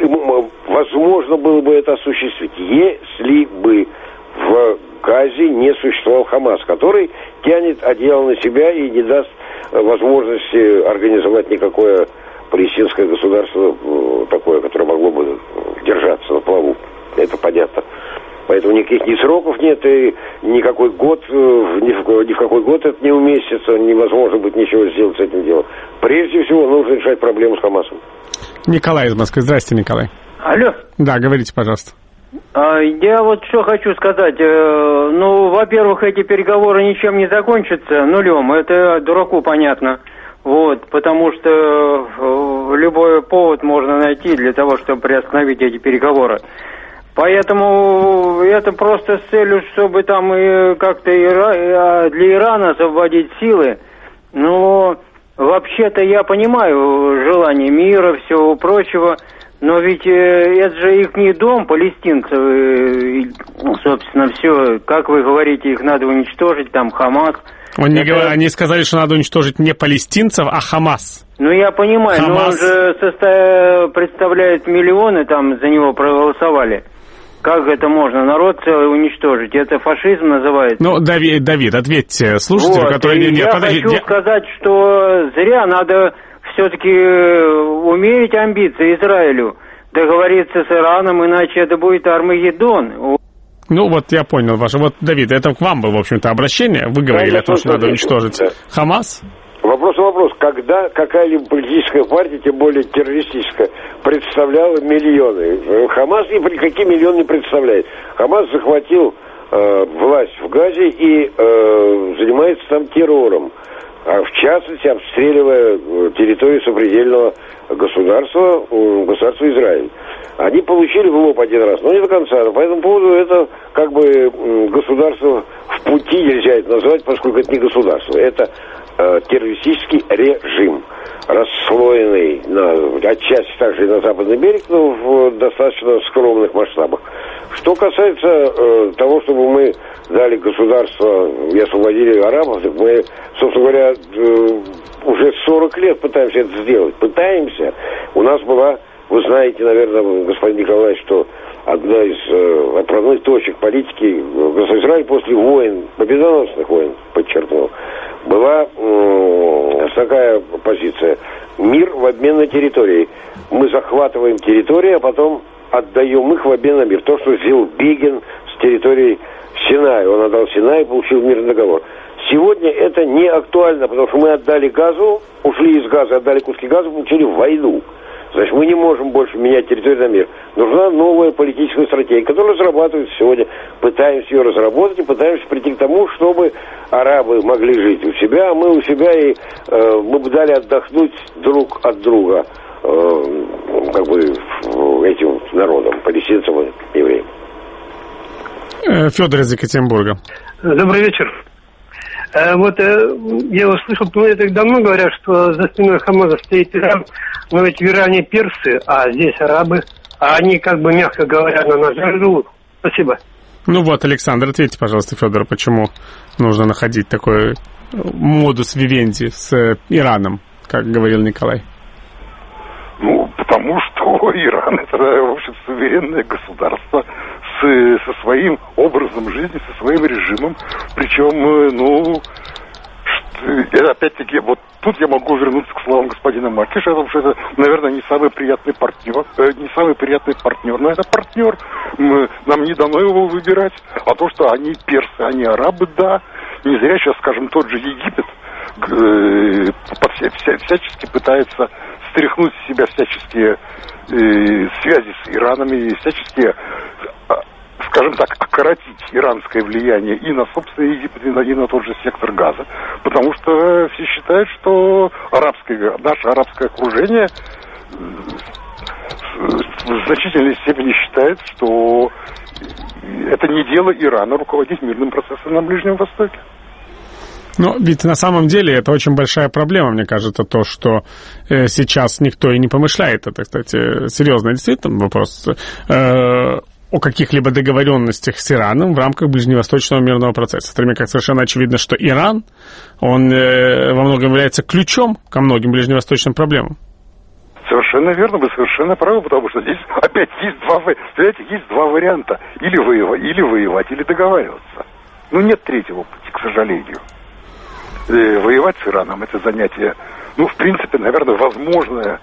возможно было бы это осуществить. Если бы в Газе не существовал Хамас, который тянет одеяло на себя и не даст возможности организовать никакое палестинское государство такое, которое могло бы держаться на плаву. Это понятно. Поэтому никаких ни сроков нет, и никакой год, ни в, ни в какой год это не уместится, невозможно будет ничего сделать с этим делом. Прежде всего нужно решать проблему с Хамасом. Николай из Москвы. Здрасте, Николай. Алло. Да, говорите, пожалуйста. Я вот что хочу сказать. Ну, во-первых, эти переговоры ничем не закончатся нулем. Это дураку понятно. Вот, потому что любой повод можно найти для того, чтобы приостановить эти переговоры. Поэтому это просто с целью, чтобы там и как-то Ира... для Ирана освободить силы. Но вообще-то я понимаю желание мира, всего прочего. Но ведь э, это же их не дом, палестинцев, э, ну, собственно, все, как вы говорите, их надо уничтожить, там, Хамас. Он не это... говор... Они сказали, что надо уничтожить не палестинцев, а Хамас. Ну, я понимаю, Хамас... но он же состо... представляет миллионы, там, за него проголосовали. Как это можно? Народ целый уничтожить. Это фашизм называется. Ну, Давид, Давид ответьте слушателю, вот, который... Нет, я подожди, хочу я... сказать, что зря надо... все-таки умерить амбиции Израилю, договориться с Ираном, иначе это будет Армагеддон. Ну, вот я понял ваше. Вот, Давид, это к вам было, в общем-то, обращение. Вы говорили о том, что надо уничтожить да. Хамас. Вопрос вопрос. Когда какая-либо политическая партия, тем более террористическая, представляла миллионы? Хамас никакие миллионы не представляет. Хамас захватил э, власть в Газе и э, занимается там террором. А в частности, обстреливая территорию сопредельного государства, государства Израиль. Они получили в лоб один раз, но не до конца. По этому поводу это как бы государство в пути, нельзя это назвать, поскольку это не государство. Это э, террористический режим, расслоенный на, отчасти также и на Западный берег, но в достаточно скромных масштабах. Что касается э, того, чтобы мы дали государство и освободили арабов, так мы, собственно говоря, э, уже сорок лет пытаемся это сделать. Пытаемся. У нас была, вы знаете, наверное, господин Николай, что одна из э, отправных точек политики в Израиле после войн, победоносных войн, подчеркнул, была э, такая позиция. Мир в обмен на территории. Мы захватываем территории, а потом отдаем их в обмен на мир. То, что сделал Бегин с территорией Синая. Он отдал Синай и получил мирный договор. Сегодня это не актуально, потому что мы отдали газу, ушли из газа, отдали куски газа, получили войну. Значит, мы не можем больше менять территорию на мир. Нужна новая политическая стратегия, которую разрабатывается сегодня. Пытаемся ее разработать и пытаемся прийти к тому, чтобы арабы могли жить у себя, а мы у себя, и э, мы бы дали отдохнуть друг от друга э, как бы этим народам, палестинцам и евреям. Федор из Екатеринбурга. Добрый вечер. Вот я услышал, ну, это давно говорят, что за спиной Хамаса стоит Иран, но ведь в Иране персы, а здесь арабы, а они, как бы, мягко говоря, на нас живут. Спасибо. Ну вот, Александр, ответьте, пожалуйста, Федор, почему нужно находить такой модус вивенди с Ираном, как говорил Николай? Ну, потому что Иран — это, в общем, суверенное государство с, со своим образом жизни, со своим режимом. Причем, ну, что, опять-таки, вот тут я могу вернуться к словам господина Маркиша, потому что это, наверное, не самый приятный партнер, э, не самый приятный партнер, но это партнер. Мы, нам не дано его выбирать. А то, что они персы, они арабы, да. Не зря сейчас, скажем, тот же Египет э, вся, вся, всячески пытается стряхнуть с себя всяческие э, связи с Ираном и всячески, э, скажем так, окоротить иранское влияние и на собственный Египет, и на, и на тот же сектор Газа. Потому что все считают, что арабское, наше арабское окружение в значительной степени считает, что это не дело Ирана руководить мирным процессом на Ближнем Востоке. Но ведь на самом деле это очень большая проблема, мне кажется, то, что э, сейчас никто и не помышляет. Это, кстати, серьезный действительно вопрос э, о каких-либо договоренностях с Ираном в рамках ближневосточного мирного процесса. В то время как совершенно очевидно, что Иран, он э, во многом является ключом ко многим ближневосточным проблемам. Совершенно верно, вы совершенно правы, потому что здесь опять есть два, знаете, есть два варианта. Или воевать, или воевать, или договариваться. Но нет третьего пути, к сожалению. Воевать с Ираном — это занятие, ну, в принципе, наверное, возможное,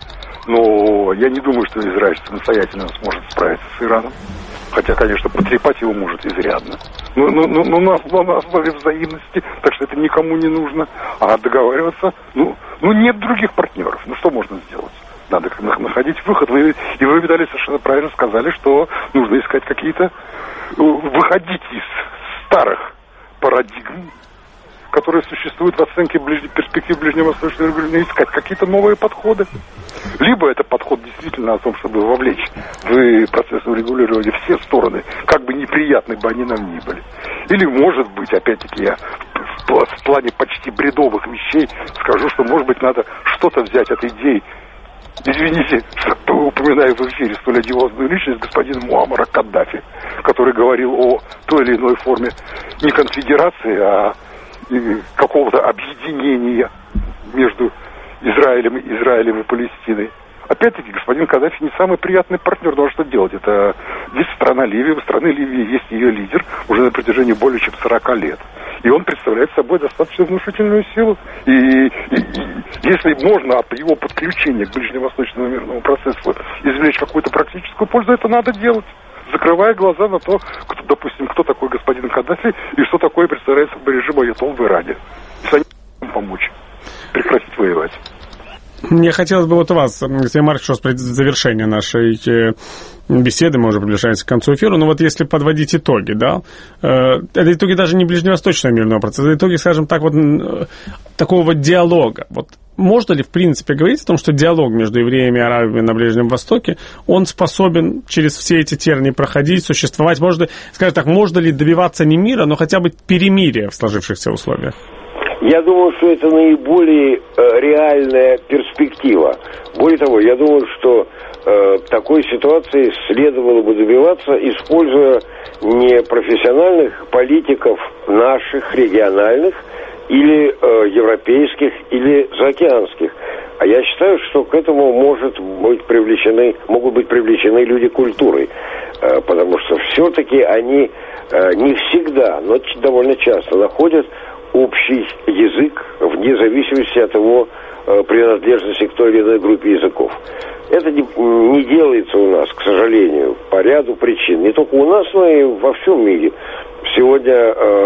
но я не думаю, что Израиль самостоятельно сможет справиться с Ираном. Хотя, конечно, потрепать его может изрядно. Но, но, но, но на, на основе взаимности, так что это никому не нужно. А договариваться, ну, ну нет других партнеров. Ну, что можно сделать? Надо находить выход. Вы, и вы, Виталий, совершенно правильно сказали, что нужно искать какие-то... Выходить из старых парадигм, которые существуют в оценке ближ... перспектив ближневосточного регулирования, искать какие-то новые подходы. Либо это подход действительно о том, чтобы вовлечь в процесс регулирования все стороны, как бы неприятны бы они нам ни были. Или, может быть, опять-таки, я в, в плане почти бредовых вещей скажу, что, может быть, надо что-то взять от идей. Извините, что упоминаю в эфире столь одиозную личность господина Муаммара Каддафи, который говорил о той или иной форме не конфедерации, а какого-то объединения между Израилем, Израилем и Палестиной. Опять-таки, господин Каддафи не самый приятный партнер, но что делать? Это есть страна Ливия, у страны Ливии есть ее лидер уже на протяжении более чем сорока лет. И он представляет собой достаточно внушительную силу. И, и, и если можно от его подключения к ближневосточному мирному процессу извлечь какую-то практическую пользу, это надо делать, закрывая глаза на то, кто, допустим, кто такой господин Каддафи и что такое представляет собой режим аятолл в Иране. Если они помочь прекратить воевать. Мне хотелось бы вот у вас, господин Маркиш, в завершение нашей беседы, мы уже приближаемся к концу эфира, но вот если подводить итоги, да, это итоги даже не ближневосточного мирного процесса, это итоги, скажем так, вот такого вот диалога. Вот можно ли, в принципе, говорить о том, что диалог между евреями и арабами на Ближнем Востоке, он способен через все эти тернии проходить, существовать? Можно, скажем так, можно ли добиваться не мира, но хотя бы перемирия в сложившихся условиях? Я думаю, что это наиболее э, реальная перспектива. Более того, я думаю, что э, такой ситуации следовало бы добиваться, используя не профессиональных политиков наших, региональных, или э, европейских, или заокеанских. А я считаю, что к этому может быть привлечены, могут быть привлечены люди культуры. Э, потому что все-таки они э, не всегда, но довольно часто находят общий язык вне зависимости от его э, принадлежности к той или иной группе языков. Это не, не делается у нас, к сожалению, по ряду причин. Не только у нас, но и во всем мире. Сегодня э,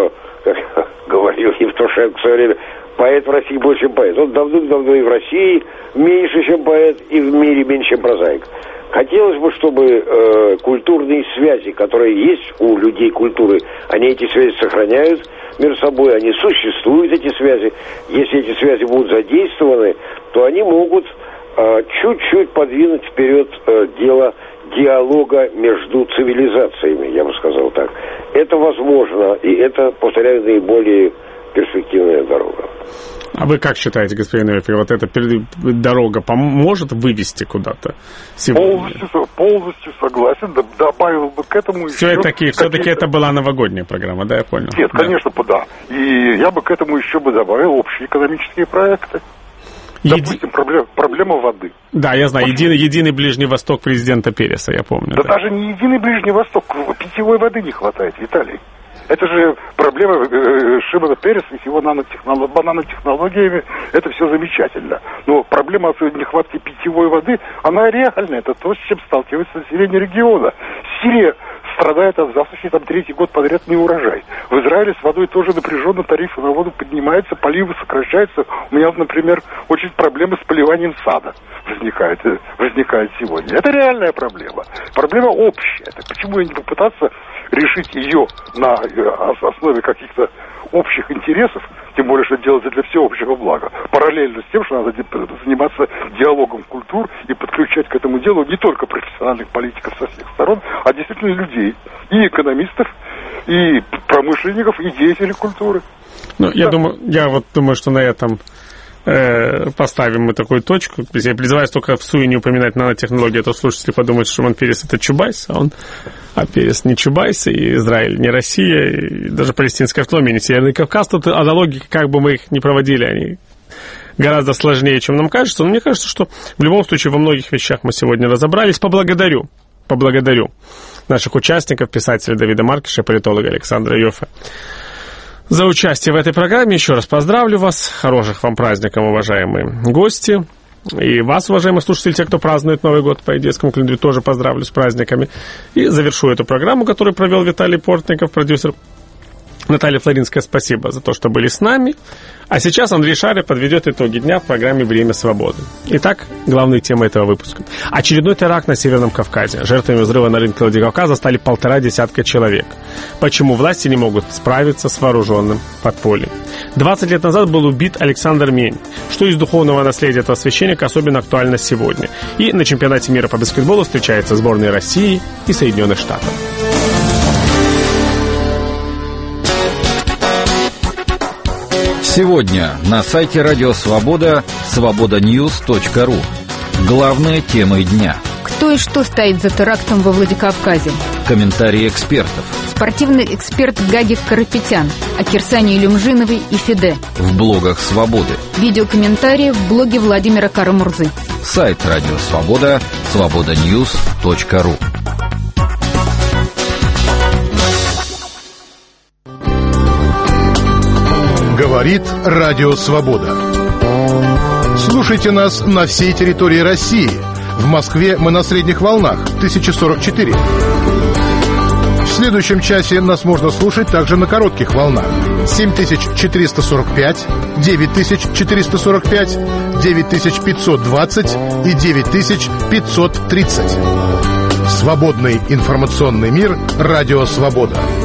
как говорил Евтушенко в свое время, поэт в России больше, чем поэт. Он давным-давно и в России меньше, чем поэт, и в мире меньше, чем прозаик. Хотелось бы, чтобы э, культурные связи, которые есть у людей культуры, они эти связи сохраняют между собой, они существуют, эти связи. Если эти связи будут задействованы, то они могут э, чуть-чуть подвинуть вперед э, дело диалога между цивилизациями, я бы сказал так. Это возможно, и это, повторяю, наиболее перспективная дорога. А вы как считаете, господин Иоффе, вот эта дорога поможет вывести куда-то сегодня? Полностью, полностью согласен, добавил бы к этому еще... Все-таки, все-таки это была новогодняя программа, да, я понял? Нет, да. Конечно, да. И я бы к этому еще бы добавил общие экономические проекты. Еди... Допустим, проблема, проблема воды. Да, я знаю, единый, единый Ближний Восток президента Переса, я помню. Да, да даже не единый Ближний Восток, питьевой воды не хватает, Виталий. Это же проблема э, Шимона Переса и с его нанотехнолог... нанотехнологиями. Это все замечательно. Но проблема нехватки питьевой воды, она реальная. Это то, с чем сталкивается население региона. Сирия страдает от засухи, там третий год подряд неурожай. В Израиле с водой тоже напряженно, тарифы на воду поднимаются, поливы сокращаются. У меня, например, очень проблемы с поливанием сада возникает, возникает сегодня. Это реальная проблема. Проблема общая. Так почему не попытаться решить ее на основе каких-то общих интересов, тем более, что делается для всеобщего блага, параллельно с тем, что надо заниматься диалогом культур и подключать к этому делу не только профессиональных политиков со всех сторон, а действительно людей, и экономистов, и промышленников, и деятелей культуры. Ну, да. я думаю, я вот думаю, что на этом э, поставим мы такую точку. Я призываю только в суе не упоминать нанотехнологии, а то слушатели подумают, что Шимон Перес это Чубайс, а он а Перес не Чубайс, и Израиль не Россия, и даже палестинская автономия не Северный Кавказ. Тут аналогии, как бы мы их ни проводили, они гораздо сложнее, чем нам кажется. Но мне кажется, что в любом случае во многих вещах мы сегодня разобрались. Поблагодарю, поблагодарю наших участников, писателя Давида Маркиша, политолога Александра Иоффе за участие в этой программе. Еще раз поздравлю вас. Хороших вам праздников, уважаемые гости. И вас, уважаемые слушатели, те, кто празднует Новый год по идейскому календарю, тоже поздравлю с праздниками. И завершу эту программу, которую провел Виталий Портников, продюсер. Наталья Флоринская, спасибо за то, что были с нами. А сейчас Андрей Шаря подведет итоги дня в программе «Время свободы». Итак, главные темы этого выпуска. Очередной теракт на Северном Кавказе. Жертвами взрыва на рынке Владикавказа стали полтора десятка человек. Почему власти не могут справиться с вооруженным подпольем? двадцать лет назад был убит Александр Мень. Что из духовного наследия этого священника особенно актуально сегодня? И на чемпионате мира по баскетболу встречаются сборные России и Соединенных Штатов. Сегодня на сайте Радио Свобода свобода ньюс точка ру. Главные темы дня. Кто и что стоит за терактом во Владикавказе? Комментарии экспертов. Спортивный эксперт Гагик Карапетян о Кирсане Илюмжиновой и Фиде. В блогах Свободы. Видеокомментарии в блоге Владимира Карамурзы. Сайт Радио Свобода свобода ньюс точка ру. Говорит Радио Свобода. Слушайте нас на всей территории России. В Москве мы на средних волнах тысяча сорок четыре. В следующем часе нас можно слушать также на коротких волнах семь тысяч четыреста сорок пять, девять тысяч четыреста сорок пять, девять тысяч пятьсот двадцать и девять тысяч пятьсот тридцать. Свободный информационный мир Радио Свобода.